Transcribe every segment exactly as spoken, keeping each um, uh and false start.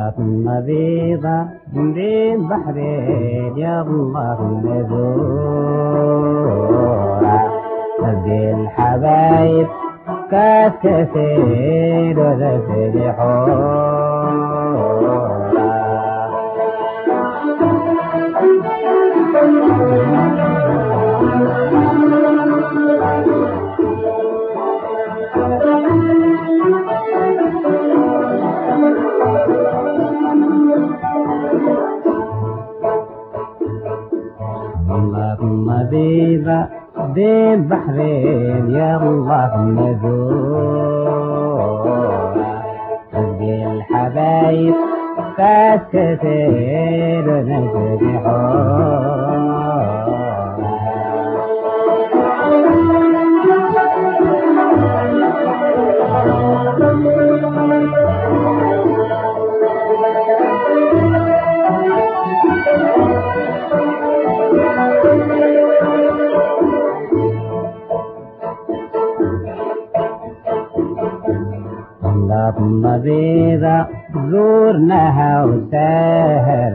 حملاتنا بيضة بين بحرين يا الله نزورها نبي الحبايب كاس كثير وذا حورها بيضة بين بحرين يا الله نزورها نبي الحبايب كاس كثير ونجري حملاتنا بيضة زورناها وسهر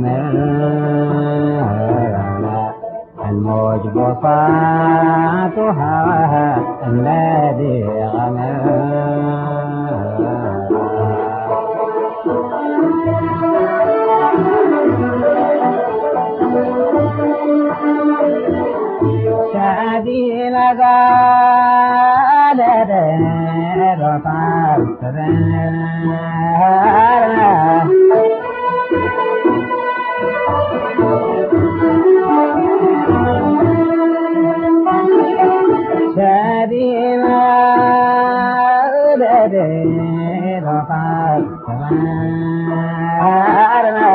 جمالنا الموج بساط وهواها النادي غمالنا شادي لقال رطال سرنا شادي لقال رطال سرنا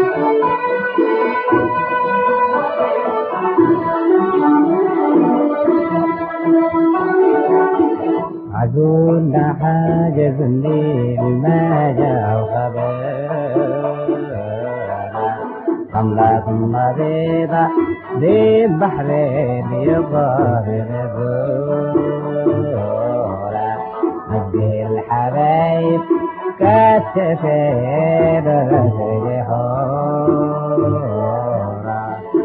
عزولنا حاجز الليل ما جاء خبرنا حملاتنا بيضة بين بحرين يظهر غزورها نبي الحبايب كاس كثير ونجري حورها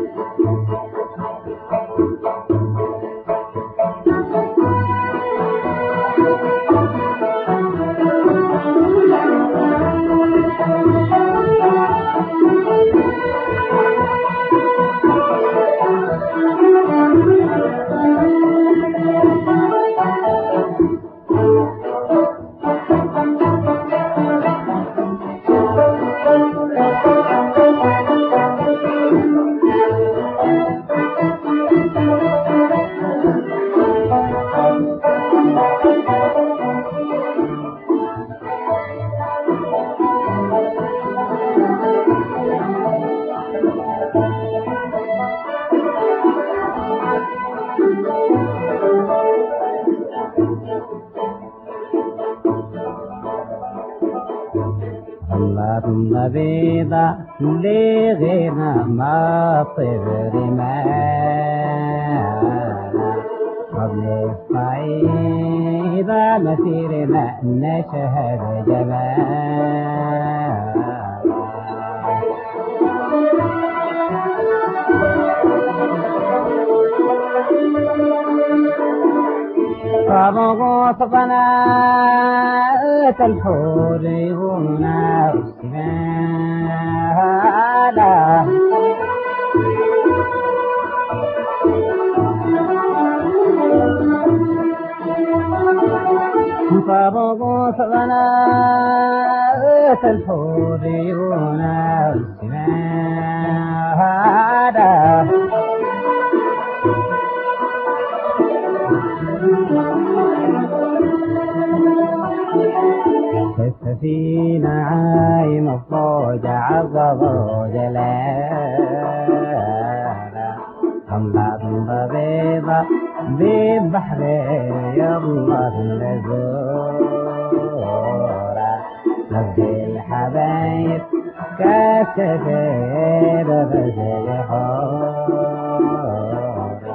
حملاتنا بيضة لغينا ما طير رمانا قبل الصعيدة مسيرنا نشهد جمالا فبغوث قناة الحور يغنى وسمالا فبغوث قناة الحور يغنى وسمالا السفينة عايم الضوج عقب جلالا حملاتنا بيضة بين بحرين يا الله نزورها نبي الحبايب كاس كثير ونجري حورها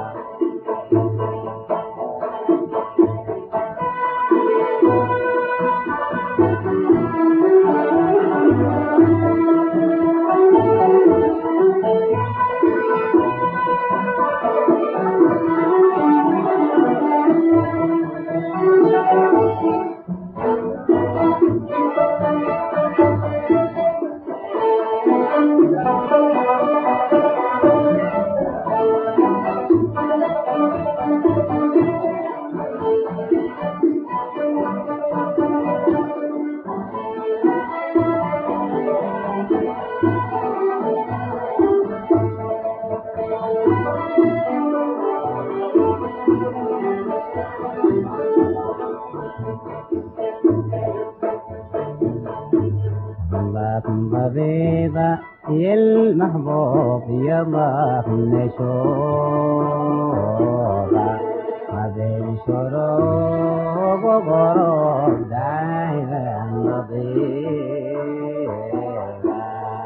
يلا بيضة يا المحبوب يلا نشوفها ما بين شروق وغروب دايما نظيفة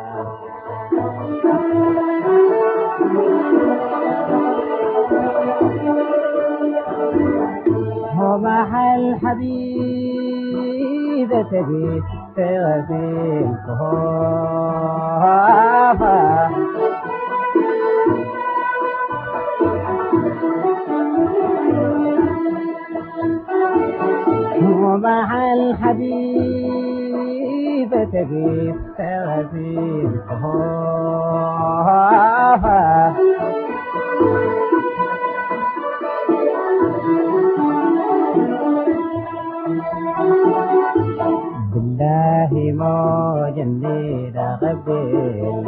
هو محل حبيبة تجي في الكهوفة هو محل حبيبة تجي في الكهوفة بالله ما جنيد غبيل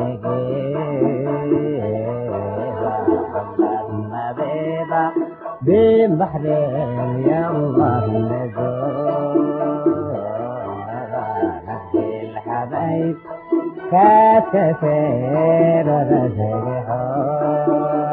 لقيبا ما بيضا بين بحرين يلا نزول الحبايب كاتفين رزقهم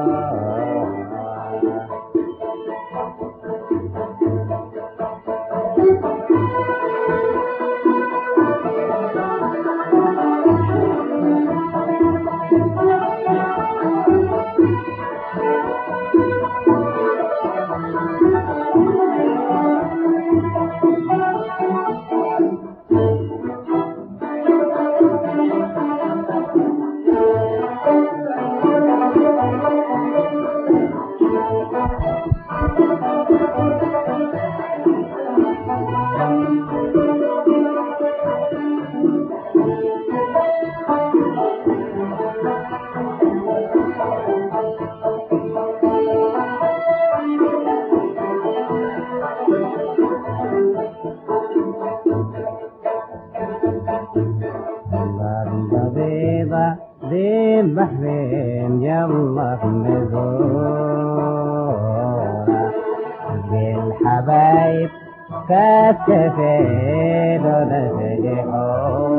بين بحرين يلا نزورها بالحبايب كاتفين ونسجحوا